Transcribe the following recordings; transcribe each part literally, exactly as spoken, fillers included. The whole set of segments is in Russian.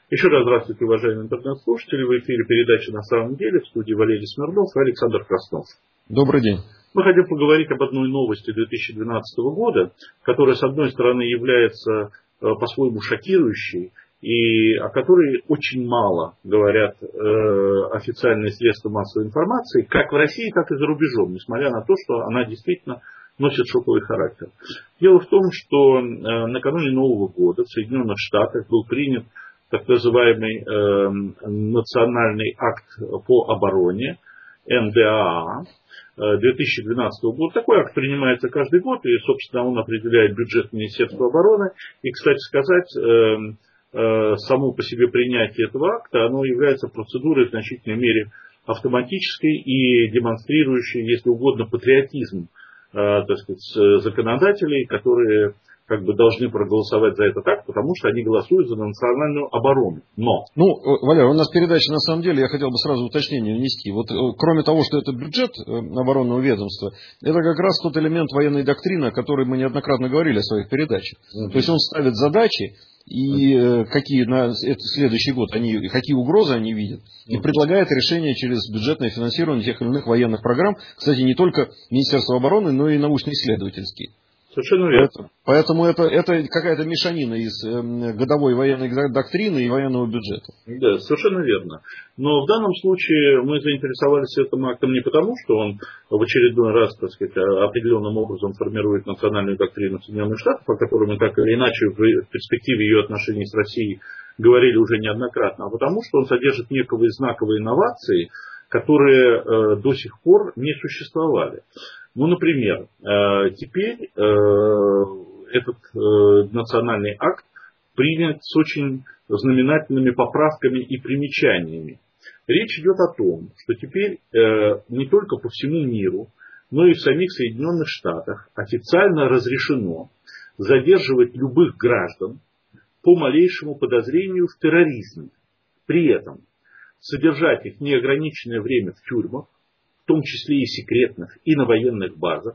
Еще раз здравствуйте, уважаемые интернет-слушатели. В эфире передача «На самом деле», в студии Валерий Смирнов и Александр Краснов. Добрый день. Мы хотим поговорить об одной новости две тысячи двенадцатого года, которая, с одной стороны, является по-своему шокирующей, и о которой очень мало говорят э, официальные средства массовой информации, как в России, так и за рубежом, несмотря на то, что она действительно носит шоковый характер. Дело в том, что э, накануне Нового года в Соединенных Штатах был принят так называемый э, национальный акт по обороне, эн дэ а а две тысячи двенадцатого года. Такой акт принимается каждый год, и, собственно, он определяет бюджет Министерства обороны. И, кстати сказать, э, э, само по себе принятие этого акта, оно является процедурой в значительной мере автоматической и демонстрирующей, если угодно, патриотизм, э, так сказать, законодателей, которые как бы должны проголосовать за этот акт, потому что они голосуют за национальную оборону. Но... Ну, Валерий, у нас передача на самом деле, я хотел бы сразу уточнение внести. Вот кроме того, что это бюджет оборонного ведомства, это как раз тот элемент военной доктрины, о которой мы неоднократно говорили в своих передачах. Угу. То есть он ставит задачи, и э, какие на этот следующий год, они, какие угрозы они видят, и предлагает решение через бюджетное финансирование тех или иных военных программ, кстати, не только Министерства обороны, но и научно-исследовательские. Совершенно верно. Поэтому, поэтому это, это какая-то мешанина из э, годовой военной доктрины и военного бюджета. Да, совершенно верно. Но в данном случае мы заинтересовались этим актом не потому, что он в очередной раз, так сказать, определенным образом формирует национальную доктрину Соединенных Штатов, о которой мы так или иначе в перспективе ее отношений с Россией говорили уже неоднократно, а потому что он содержит некие знаковые инновации, которые э, до сих пор не существовали. Ну, например, э, теперь э, этот э, национальный акт принят с очень знаменательными поправками и примечаниями. Речь идет о том, что теперь э, не только по всему миру, но и в самих Соединенных Штатах официально разрешено задерживать любых граждан по малейшему подозрению в терроризме. При этом содержать их неограниченное время в тюрьмах, в том числе и секретных, и на военных базах.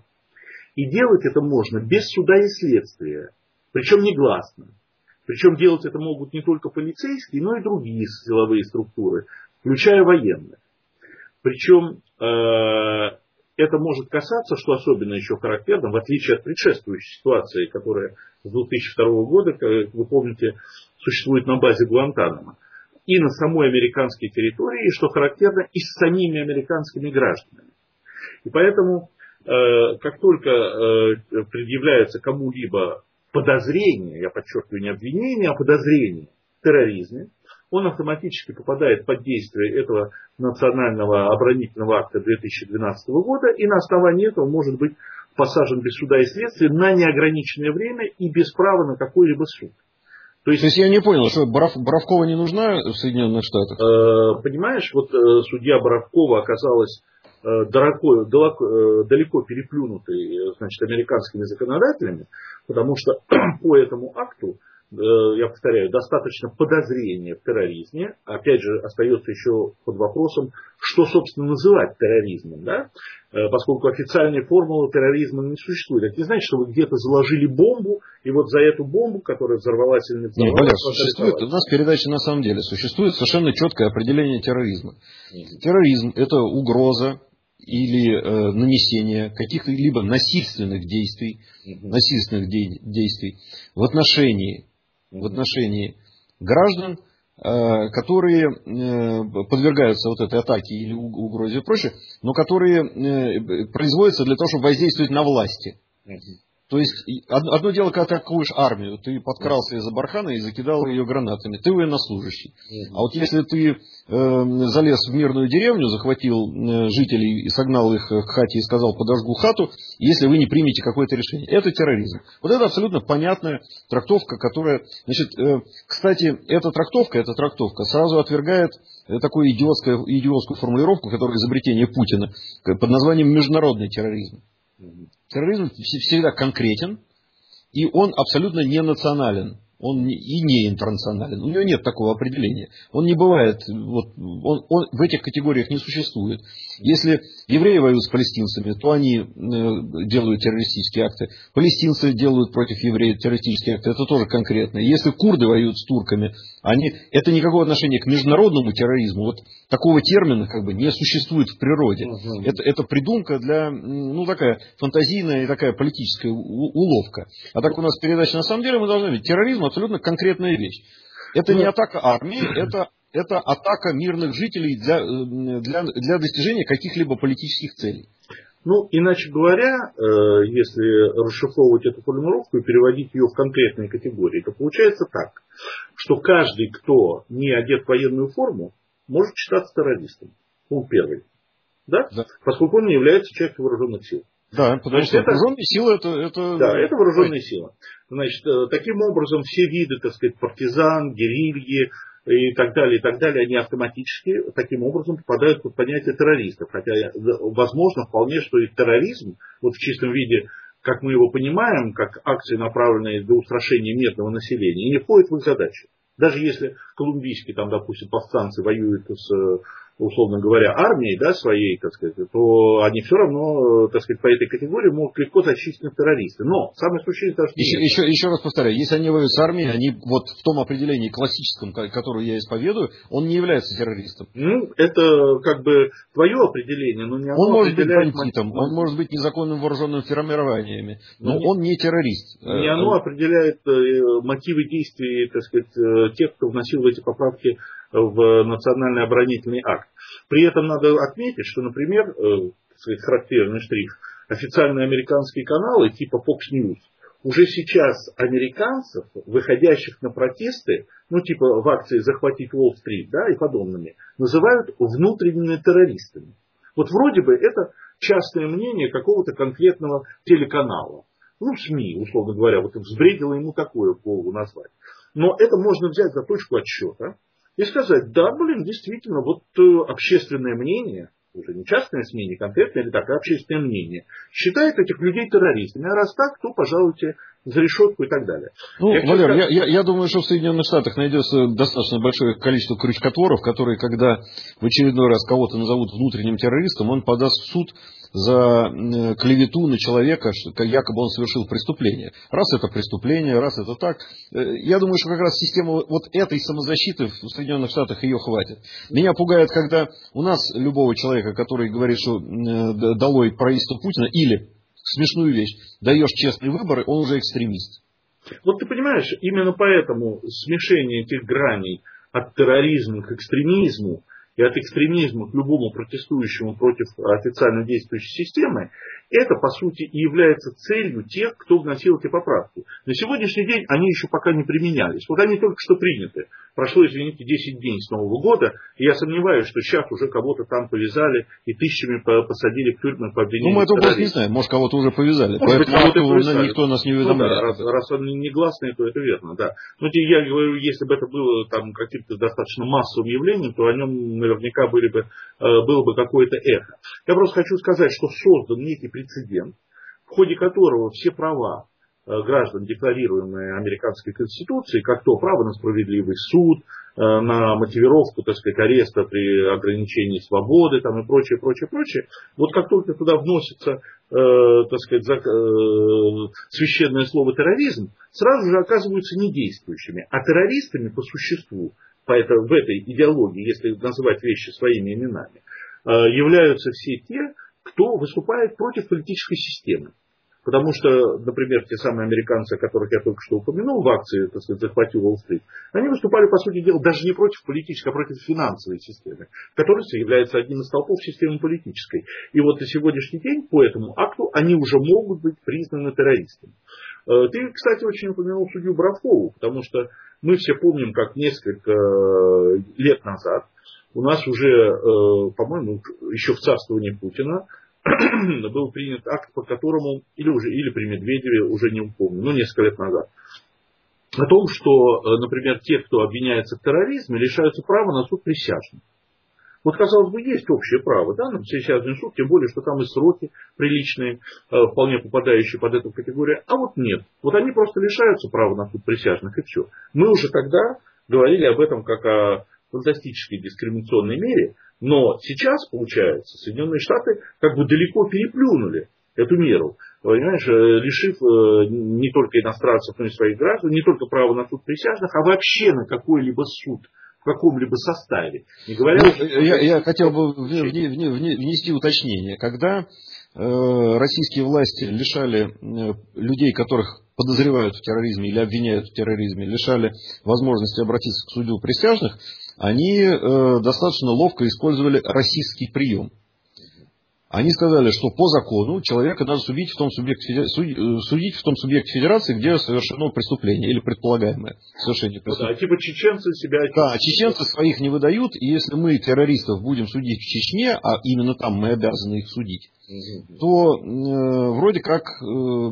И делать это можно без суда и следствия, причем негласно. Причем делать это могут не только полицейские, но и другие силовые структуры, включая военных. Причем э, это может касаться, что особенно еще характерно, в отличие от предшествующей ситуации, которая с две тысячи второго года, как вы помните, существует на базе Гуантанамо, и на самой американской территории, и, что характерно, и с самими американскими гражданами. И поэтому, э, как только э, предъявляется кому-либо подозрение, я подчеркиваю, не обвинение, а подозрение в терроризме, он автоматически попадает под действие этого национального оборонительного акта две тысячи двенадцатого года, и на основании этого может быть посажен без суда и следствия на неограниченное время и без права на какой-либо суд. То есть, То есть я не понял, что Боров, Боровкова не нужна в Соединенных Штатах? Э, понимаешь, вот э, судья Боровкова оказалась э, далеко, далеко, э, далеко переплюнутой, значит, американскими законодателями, потому что по этому акту, э, я повторяю, достаточно подозрения в терроризме. Опять же, остается еще под вопросом, что, собственно, называть терроризмом, да? Поскольку официальной формулы терроризма не существует. Это не значит, что вы где-то заложили бомбу, и вот за эту бомбу, которая взорвалась или не взорвалась... Нет, Валер, существует, у нас передача на самом деле, существует совершенно четкое определение терроризма. Mm-hmm. Терроризм – это угроза или э, нанесение каких-либо насильственных действий, mm-hmm. насильственных де- действий в отношении, mm-hmm. в отношении граждан, которые подвергаются вот этой атаке или угрозе и прочее, но которые производятся для того, чтобы воздействовать на власти. То есть, одно дело, когда ты атакуешь армию, ты подкрался из-за бархана и закидал ее гранатами, ты военнослужащий. А вот если ты э, залез в мирную деревню, захватил э, жителей и согнал их к хате и сказал, подожгу хату, если вы не примете какое-то решение, это терроризм. Вот это абсолютно понятная трактовка, которая... Значит, э, кстати, эта трактовка, эта трактовка сразу отвергает такую идиотскую, идиотскую формулировку, которая изобретение Путина, под названием международный терроризм. Терроризм всегда конкретен, и он абсолютно не национален. он и не интернационален. У него нет такого определения. Он не бывает, вот, он, он в этих категориях не существует. Если евреи воюют с палестинцами, то они э, делают террористические акты. Палестинцы делают против евреев террористические акты. Это тоже конкретно. Если курды воюют с турками, они, это никакого отношения к международному терроризму. Вот такого термина как бы не существует в природе. Uh-huh. Это, это придумка для, ну, такая фантазийная и такая политическая уловка. А так у нас передача, на самом деле мы должны видеть, терроризм абсолютно конкретная вещь. Это не атака армии, это, это атака мирных жителей для, для, для достижения каких-либо политических целей. Ну, иначе говоря, если расшифровывать эту формулировку и переводить ее в конкретные категории, то получается так, что каждый, кто не одет в военную форму, может считаться террористом. Пункт первый. Да? Да. Поскольку он не является частью вооруженных сил. Да, потому Значит, что это, вооруженные силы это, это... Да, это вооруженные силы. Значит, таким образом все виды, так сказать, партизан, герильи и так далее, и так далее, они автоматически таким образом попадают под понятие террористов. Хотя, возможно, вполне, что и терроризм, вот в чистом виде, как мы его понимаем, как акции, направленные для устрашения мирного населения, не входит в их задачи. Даже если колумбийские, там, допустим, повстанцы воюют с, условно говоря, армией, да, своей, так сказать, то они все равно, так сказать, по этой категории могут легко зачислить террористы. Но самое случайное, что... Еще, еще, еще раз повторяю, если они воюют с армией, они вот в том определении классическом, которое я исповедую, он не является террористом. Ну, это как бы твое определение, но не оно Он может быть бандитом, он может быть незаконным вооруженным формированиями, но не, он не террорист. Не оно определяет мотивы действий, так сказать, тех, кто вносил эти поправки в национальный оборонительный акт. При этом надо отметить, что, например, э, сказать, характерный штрих, официальные американские каналы типа Fox News уже сейчас американцев, выходящих на протесты, ну типа в акции «Захватить Уолл-стрит», да, и подобными, называют внутренними террористами. Вот вроде бы это частное мнение какого-то конкретного телеканала. Ну, СМИ, условно говоря, вот взбредило ему такое в голову назвать. Но это можно взять за точку отсчета и сказать, да, блин, действительно, вот э, общественное мнение, уже не частное СМИ, не конкретное, или так, а общественное мнение, считает этих людей террористами. А раз так, то пожалуйте за решетку и так далее. Ну, я, Валер, я, я, я думаю, что в Соединенных Штатах найдется достаточно большое количество крючкотворов, которые, когда в очередной раз кого-то назовут внутренним террористом, он подаст в суд за клевету на человека, что якобы он совершил преступление. Раз это преступление, раз это так. Я думаю, что как раз система вот этой самозащиты в Соединенных Штатах ее хватит. Меня пугает, когда у нас любого человека, который говорит, что долой правительство Путина, или смешную вещь, даешь честные выборы, он уже экстремист. Вот ты понимаешь, именно поэтому смешение этих граней от терроризма к экстремизму и от экстремизма к любому протестующему против официально действующей системы, это, по сути, и является целью тех, кто вносил эти поправки. На сегодняшний день они еще пока не применялись. Вот они только что приняты. Прошло, извините, десять дней с Нового года, и я сомневаюсь, что сейчас уже кого-то там повязали и тысячами посадили в тюрьмы по обвинению. Ну, мы этого просто не знаем. Может, кого-то уже повязали. Может быть, кого-то повязали. Никто нас не уведомляет. Ну, да, раз, раз он не гласный, то это верно, да. Но я говорю, если бы это было там каким-то достаточно массовым явлением, то о нем наверняка были бы, было бы какое-то эхо. Я просто хочу сказать, что создан некий прецедент, в ходе которого все права граждан, декларируемые американской конституцией, как то право на справедливый суд, на мотивировку, так сказать, ареста при ограничении свободы там, и прочее, прочее, прочее, вот как только туда вносится, э, так сказать, за, э, священное слово терроризм, сразу же оказываются недействующими. А террористами по существу, по это, в этой идеологии, если называть вещи своими именами, э, являются все те, кто выступает против политической системы. Потому что, например, те самые американцы, о которых я только что упомянул в акции, так сказать, «Захвати Уолл-стрит», они выступали, по сути дела, даже не против политической, а против финансовой системы, которая является одним из столпов системы политической. И вот на сегодняшний день по этому акту они уже могут быть признаны террористами. Ты, кстати, очень упомянул судью Бравкову, потому что мы все помним, как несколько лет назад у нас уже, по-моему, еще в царствовании Путина, был принят акт, по которому, или уже, или при Медведеве, уже не помню, ну, несколько лет назад, о том, что, например, те, кто обвиняется в терроризме, лишаются права на суд присяжных. Вот, казалось бы, есть общее право, да, на присяжный суд, тем более, что там и сроки приличные, вполне попадающие под эту категорию. А вот нет. Вот они просто лишаются права на суд присяжных, и все. Мы уже тогда говорили об этом как о фантастической дискриминационной мере, но сейчас, получается, Соединенные Штаты как бы далеко переплюнули эту меру, понимаешь, лишив не только иностранцев, но и своих граждан, не только права на суд присяжных, а вообще на какой-либо суд в каком-либо составе. Не говоря, ну, что... я, я хотел бы внести уточнение. Когда э, российские власти лишали э, людей, которых подозревают в терроризме или обвиняют в терроризме, лишали возможности обратиться к суду присяжных, они э, достаточно ловко использовали расистский прием. Они сказали, что по закону человека надо судить в том субъекте, судить в том субъекте федерации, где совершено преступление или предполагаемое совершение преступления. Да, типа чеченцы себя... Да, чеченцы своих не выдают, и если мы террористов будем судить в Чечне, а именно там мы обязаны их судить, угу. то э, вроде как э,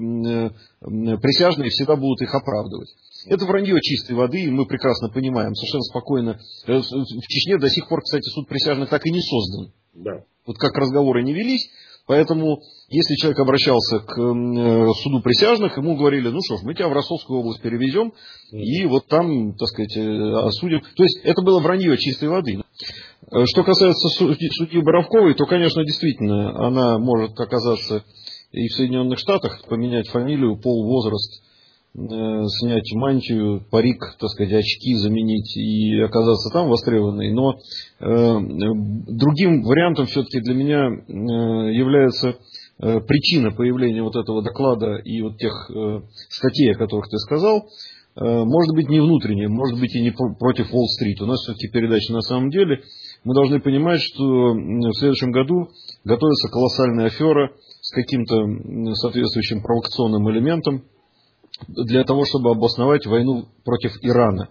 э, присяжные всегда будут их оправдывать. Это вранье чистой воды, и мы прекрасно понимаем, совершенно спокойно. В Чечне до сих пор, кстати, суд присяжных так и не создан. Да. Вот как разговоры не велись, поэтому, если человек обращался к э, суду присяжных, ему говорили, ну что ж, мы тебя в Ростовскую область перевезем, и вот там, так сказать, осудим. То есть, это было вранье чистой воды. Что касается судьи, судьи Боровковой, то, конечно, действительно, она может оказаться и в Соединенных Штатах, поменять фамилию, пол, возраст, снять мантию, парик, так сказать, очки заменить и оказаться там востребованной. Но э, другим вариантом все-таки для меня э, является э, причина появления вот этого доклада и вот тех э, статей, о которых ты сказал. Э, может быть не внутренняя, может быть и не против Уолл-стрит. У нас все-таки передача на самом деле. Мы должны понимать, что в следующем году готовится колоссальная афера с каким-то соответствующим провокационным элементом, для того, чтобы обосновать войну против Ирана.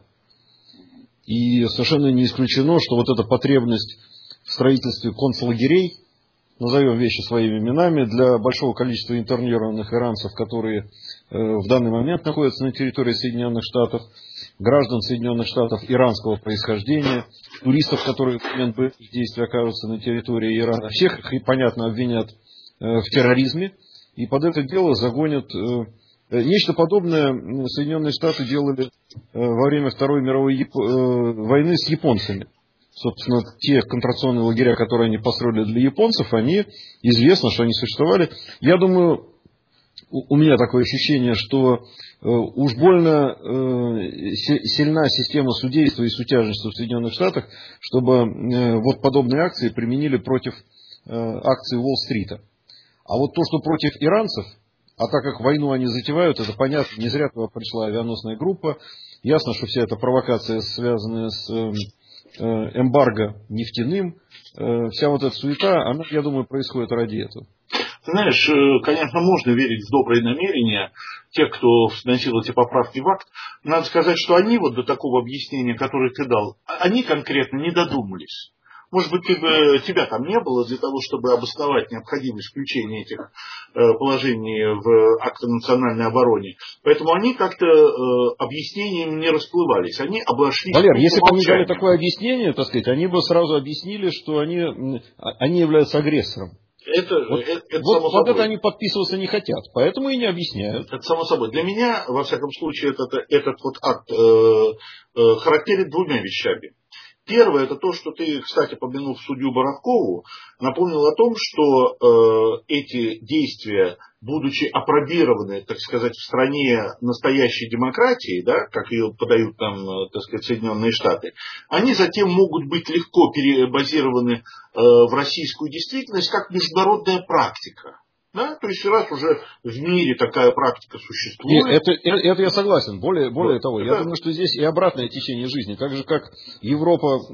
И совершенно не исключено, что вот эта потребность в строительстве концлагерей, назовем вещи своими именами, для большого количества интернированных иранцев, которые э, в данный момент находятся на территории Соединенных Штатов, граждан Соединенных Штатов иранского происхождения, туристов, которые в момент боевых действий окажутся на территории Ирана. Всех их, понятно, обвинят э, в терроризме, и под это дело загонят... Э, Нечто подобное Соединенные Штаты делали во время Второй мировой войны с японцами. Собственно, те концентрационные лагеря, которые они построили для японцев, они, известно, что они существовали. Я думаю, у меня такое ощущение, что уж больно сильна система судейства и сутяжности в Соединенных Штатах, чтобы вот подобные акции применили против акций Уолл-стрита. А вот то, что против иранцев, а так как войну они затевают, это понятно, не зря туда пришла авианосная группа. Ясно, что вся эта провокация, связанная с э, эмбарго нефтяным, э, вся вот эта суета, она, я думаю, происходит ради этого. Ты знаешь, конечно, можно верить в добрые намерения тех, кто вносил эти поправки в акт. Надо сказать, что они вот до такого объяснения, которое ты дал, они конкретно не додумались. Может быть, ты бы, тебя там не было для того, чтобы обосновать необходимость включения этих э, положений в акт о национальной обороне. Поэтому они как-то э, объяснением не расплывались. Они обошлись. Валер, если бы они дали такое объяснение, так сказать, они бы сразу объяснили, что они, они являются агрессором. Это, вот это, это вот само под собой. это они подписываться не хотят, поэтому и не объясняют. Это само собой. Для меня, во всяком случае, этот, этот вот акт э, э, характерен двумя вещами. Первое, это то, что ты, кстати, помянув судью Боровкову, напомнил о том, что э, эти действия, будучи апробированы, так сказать, в стране настоящей демократии, да, как ее подают там, так сказать, Соединенные Штаты, они затем могут быть легко перебазированы э, в российскую действительность как международная практика. Да? То есть раз уже в мире такая практика существует. Нет, это, это, это я согласен. Более, более вот, того, это... я думаю, что здесь и обратное течение жизни. Так же, как Европа э,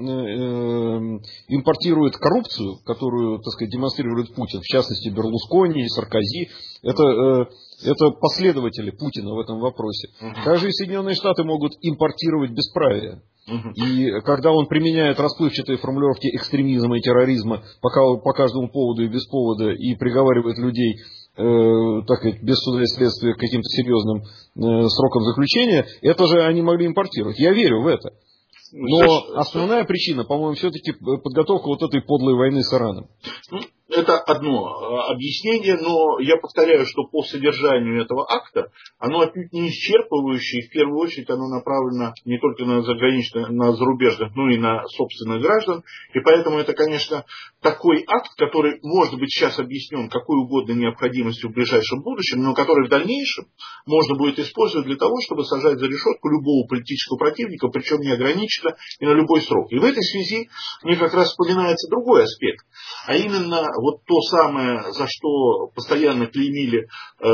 импортирует коррупцию, которую, так сказать, демонстрирует Путин, в частности, Берлускони, Саркози, это, э, это последователи Путина в этом вопросе. Угу. Также и Соединенные Штаты могут импортировать бесправие. И когда он применяет расплывчатые формулировки экстремизма и терроризма по, по каждому поводу и без повода и приговаривает людей, э, так сказать, без суда и следствия к каким-то серьезным э, срокам заключения, это же они могли импортировать. Я верю в это. Но основная причина, по-моему, все-таки подготовка вот этой подлой войны с Ираном. Это одно объяснение, но я повторяю, что по содержанию этого акта оно отнюдь не исчерпывающее, и в первую очередь оно направлено не только на заграничных, на зарубежных, но и на собственных граждан. И поэтому это, конечно, такой акт, который может быть сейчас объяснен какой угодно необходимостью в ближайшем будущем, но который в дальнейшем можно будет использовать для того, чтобы сажать за решетку любого политического противника, причем неограниченно и на любой срок. И в этой связи мне как раз вспоминается другой аспект, а именно вот то самое, за что постоянно клеймили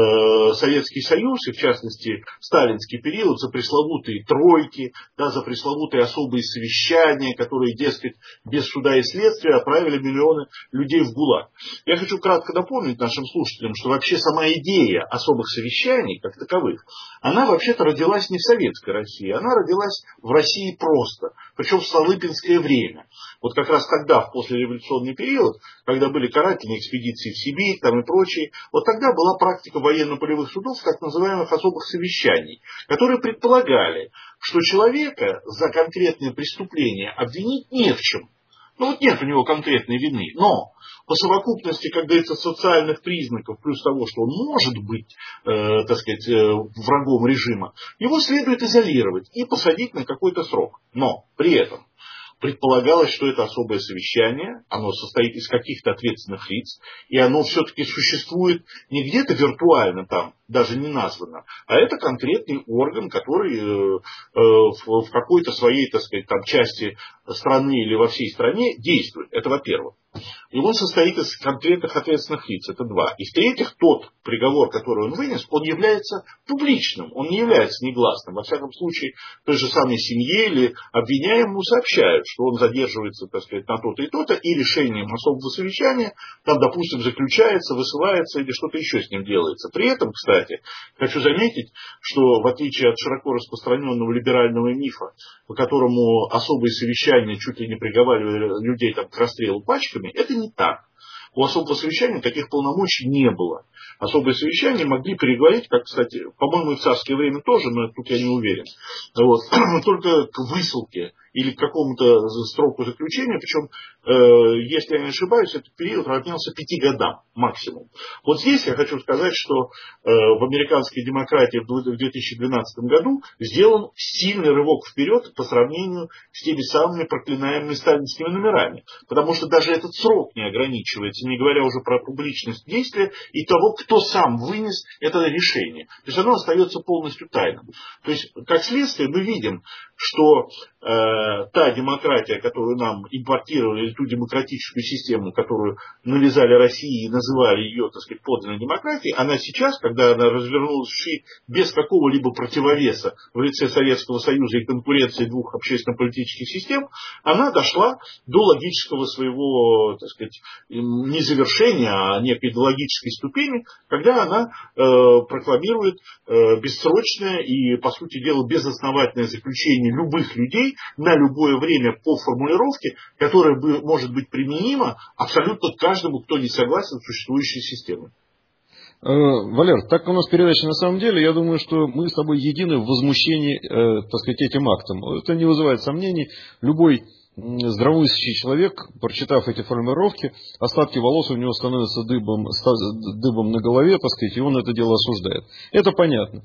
э, Советский Союз, и в частности сталинский период, за пресловутые тройки, да, за пресловутые особые совещания, которые, дескать, без суда и следствия отправили миллионы людей в ГУЛАГ. Я хочу кратко напомнить нашим слушателям, что вообще сама идея особых совещаний, как таковых, она вообще-то родилась не в Советской России, она родилась в России просто, причем в столыпинское время. Вот как раз тогда, в послереволюционный период, когда были карательные экспедиции в Сибирь там и прочее, вот тогда была практика военно-полевых судов, так называемых особых совещаний, которые предполагали, что человека за конкретное преступление обвинить не в чем. Ну вот нет у него конкретной вины, но по совокупности, как говорится, социальных признаков, плюс того, что он может быть, э, так сказать, э, врагом режима, его следует изолировать и посадить на какой-то срок. Но при этом предполагалось, что это особое совещание, оно состоит из каких-то ответственных лиц, и оно все-таки существует не где-то виртуально там, даже не названо, а это конкретный орган, который э, э, в, в какой-то своей, так сказать, там, части страны или во всей стране действует. Это во-первых. И он состоит из конкретных ответственных лиц. Это два. И в-третьих, тот приговор, который он вынес, он является публичным, он не является негласным. Во всяком случае, той же самой семье или обвиняемому сообщают, что он задерживается, так сказать, на то-то и то-то, и решением особого совещания, там, допустим, заключается, высылается или что-то еще с ним делается. При этом, кстати, хочу заметить, что в отличие от широко распространенного либерального мифа, по которому особые совещания чуть ли не приговаривали людей там, к расстрелу пачками, это не так. У особого совещания таких полномочий не было. Особые совещания могли переговорить, как, кстати, по-моему, и в царское время тоже, но тут я не уверен, вот, только к высылке или к какому-то сроку заключения, причем, э, если я не ошибаюсь, этот период равнялся пяти годам максимум. Вот здесь я хочу сказать, что э, в американской демократии в две тысячи двенадцатом году сделан сильный рывок вперед по сравнению с теми самыми проклинаемыми сталинскими номерами, потому что даже этот срок не ограничивается, не говоря уже про публичность действия и того, кто сам вынес это решение. То есть оно остается полностью тайным. То есть, как следствие, мы видим, что э, та демократия, которую нам импортировали, или ту демократическую систему, которую навязали России и называли ее, так сказать, подлинной демократией, она сейчас, когда она развернулась в шире без какого-либо противовеса в лице Советского Союза и конкуренции двух общественно-политических систем, она дошла до логического своего, так сказать, не завершения, а некой логической ступени, когда она э, прокламирует э, бессрочное и, по сути дела, безосновательное заключение любых людей на любое время по формулировке, которая может быть применима абсолютно каждому, кто не согласен с существующей системой. Валер, так у нас передача на самом деле, я думаю, что мы с тобой едины в возмущении, э, так сказать, этим актом. Это не вызывает сомнений. Любой здравомыслящий человек, прочитав эти формулировки, остатки волос у него становятся дыбом, дыбом на голове, так сказать, и он это дело осуждает. Это понятно.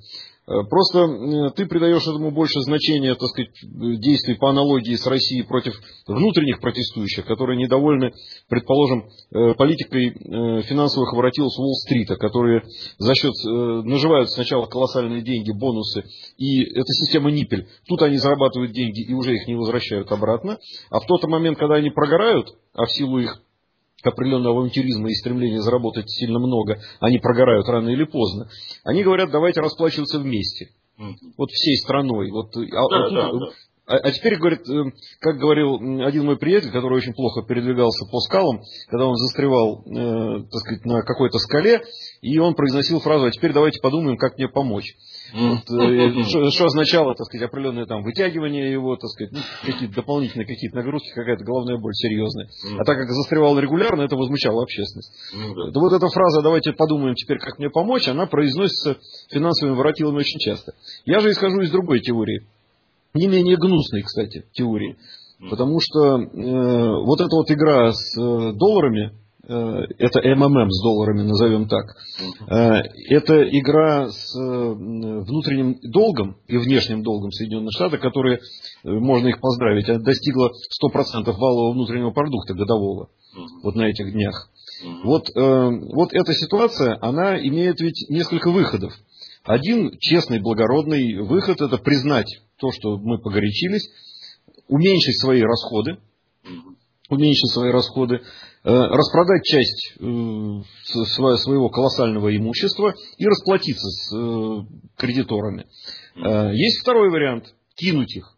Просто ты придаешь этому больше значения, так сказать, действий по аналогии с Россией против внутренних протестующих, которые недовольны, предположим, политикой финансовых воротил с Уолл-стрита, которые за счет наживают сначала колоссальные деньги, бонусы, и это система ниппель. Тут они зарабатывают деньги и уже их не возвращают обратно, а в тот момент, когда они прогорают, а в силу их определенного авантюризма и стремления заработать сильно много, они прогорают рано или поздно, они говорят, давайте расплачиваться вместе. Mm-hmm. Вот всей страной. Вот, а, да, а, да, тут, да. А, а теперь, говорит, как говорил один мой приятель, который очень плохо передвигался по скалам, когда он застревал, э, так сказать, на какой-то скале, и он произносил фразу: а теперь давайте подумаем, как мне помочь. Вот, э, что, что означало, так сказать, определенное там вытягивание его, так сказать, ну, какие-то дополнительные какие-то нагрузки, какая-то головная боль серьезная. А так как застревал регулярно, это возмущало общественность. Да вот эта фраза «давайте подумаем теперь, как мне помочь», она произносится финансовыми воротилами очень часто. Я же исхожу из другой теории. не менее гнусной, кстати, теории. Потому что э, вот эта вот игра с э, долларами, э, это эм эм эм с долларами, назовем так, э, это игра с э, внутренним долгом и внешним долгом Соединенных Штатов, которые, э, можно их поздравить, достигла сто процентов валового внутреннего продукта годового вот на этих днях. Вот, э, вот эта ситуация, она имеет ведь несколько выходов. Один честный, благородный выход – это признать то, что мы погорячились, уменьшить свои расходы, уменьшить свои расходы, э, распродать часть э, своего колоссального имущества и расплатиться с э, кредиторами. Э, есть второй вариант – кинуть их.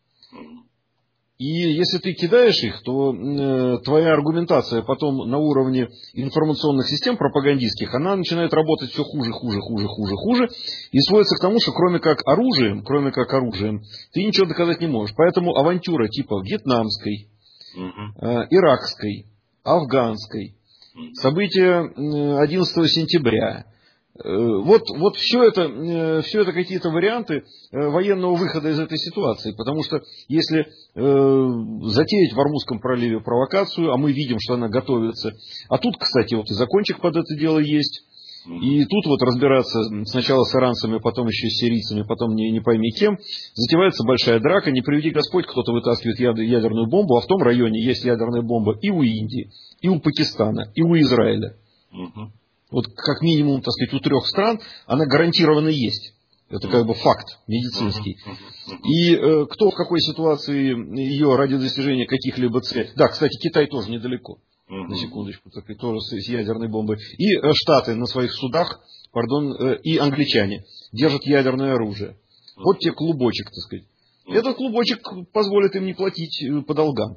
И если ты кидаешь их, то э, твоя аргументация потом на уровне информационных систем пропагандистских, она начинает работать все хуже, хуже, хуже, хуже, хуже. И сводится к тому, что кроме как оружием, кроме как оружием, ты ничего доказать не можешь. Поэтому авантюра типа вьетнамской, э, иракской, афганской, события одиннадцатого сентября. Вот, вот все это, все это какие-то варианты военного выхода из этой ситуации. Потому что если э, затеять в Ормузском проливе провокацию, а мы видим, что она готовится, а тут, кстати, вот и закончик под это дело есть, и тут вот разбираться сначала с иранцами, потом еще с сирийцами, потом не, не пойми кем, затевается большая драка, не приведи Господь, кто-то вытаскивает яд, ядерную бомбу, а в том районе есть ядерная бомба и у Индии, и у Пакистана, и у Израиля. Вот как минимум, так сказать, у трех стран она гарантированно есть. Это как бы факт медицинский. И э, кто в какой ситуации ее ради достижения каких-либо целей. Да, кстати, Китай тоже недалеко. На секундочку, так, тоже с, с ядерной бомбой. И э, Штаты на своих судах, пардон, э, и англичане держат ядерное оружие. Вот тебе клубочек, так сказать. Этот клубочек позволит им не платить по долгам.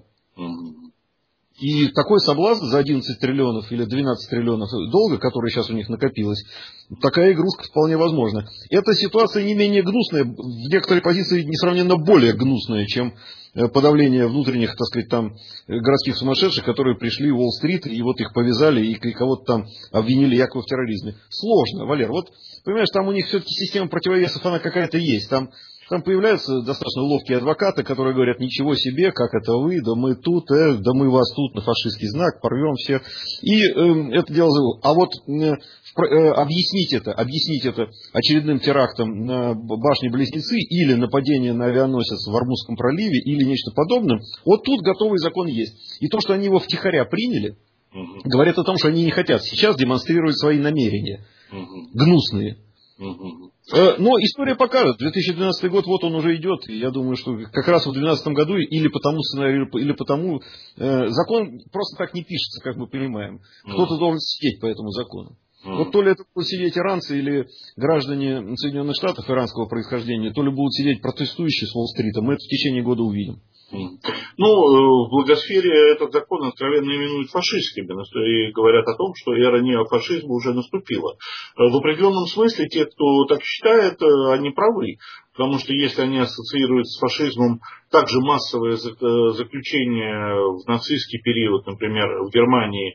И такой соблазн за одиннадцать триллионов или двенадцать триллионов долга, который сейчас у них накопилось, такая игрушка вполне возможна. Эта ситуация не менее гнусная, в некоторой позиции несравненно более гнусная, чем подавление внутренних, так сказать, там городских сумасшедших, которые пришли в Уолл-стрит, и вот их повязали, и кого-то там обвинили якобы в терроризме. Сложно, Валер. Вот, понимаешь, там у них все-таки система противовесов, она какая-то есть. Там Там появляются достаточно ловкие адвокаты, которые говорят: ничего себе, как это вы, да мы тут, э, да мы вас тут на фашистский знак порвем все. И э, это дело зовут. А вот э, э, объяснить это, объяснить это очередным терактом на башне-близнецы или нападение на авианосец в Ормузском проливе или нечто подобное, вот тут готовый закон есть. И то, что они его втихаря приняли, угу. говорит о том, что они не хотят сейчас демонстрировать свои намерения. Угу. Гнусные. Угу. Но история покажет. две тысячи двенадцатый год, вот он уже идет. И я думаю, что как раз в две тысячи двенадцатом году или по тому сценарию, или по тому... Э, закон просто так не пишется, как мы понимаем. Кто-то должен сидеть по этому закону. Mm. Вот то ли это будут сидеть иранцы или граждане Соединенных Штатов иранского происхождения, то ли будут сидеть протестующие с Уолл-стрита. Мы это в течение года увидим. Ну, в благосфере этот закон откровенно именуют фашистским, и говорят о том, что эра неофашизма уже наступила. В определенном смысле те, кто так считает, они правы. Потому что если они ассоциируют с фашизмом также массовое заключение в нацистский период, например, в Германии,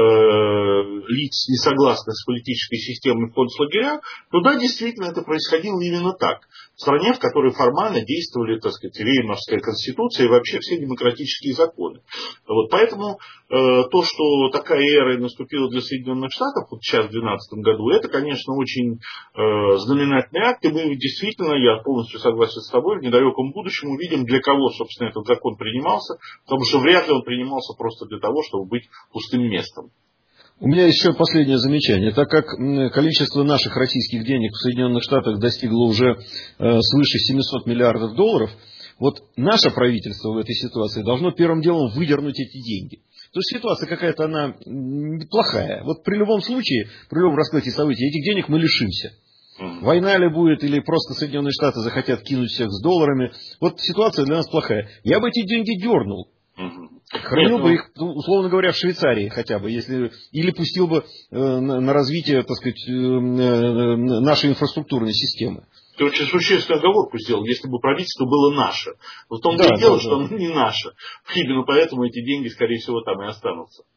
э, лиц, не согласных с политической системой в концлагерях, то да, действительно, это происходило именно так. В стране, в которой формально действовали, так сказать, Веймарская конституция и вообще все демократические законы. Вот, поэтому э, то, что такая эра наступила для Соединенных Штатов, вот сейчас в две тысячи двенадцатом году, это, конечно, очень э, знаменательный акт, и мы действительно, я полностью согласен с тобой, в недалеком будущем увидим, для кого, собственно, этот закон принимался, потому что вряд ли он принимался просто для того, чтобы быть пустым местом. У меня еще последнее замечание. Так как количество наших российских денег в Соединенных Штатах достигло уже свыше семисот миллиардов долларов, вот наше правительство в этой ситуации должно первым делом выдернуть эти деньги. То есть ситуация какая-то, она плохая. Вот при любом случае, при любом раскрытии событий, этих денег мы лишимся. Война ли будет, или просто Соединенные Штаты захотят кинуть всех с долларами. Вот ситуация для нас плохая. Я бы эти деньги дернул. Хранил Нет, бы ну... их, условно говоря, в Швейцарии хотя бы, если, или пустил бы э, на, на развитие, так сказать, э, э, нашей инфраструктурной системы. Ты очень существенную оговорку сделал, если бы правительство было наше. В том-то да, и дело, да, что да. оно не наше. Именно поэтому эти деньги, скорее всего, там и останутся.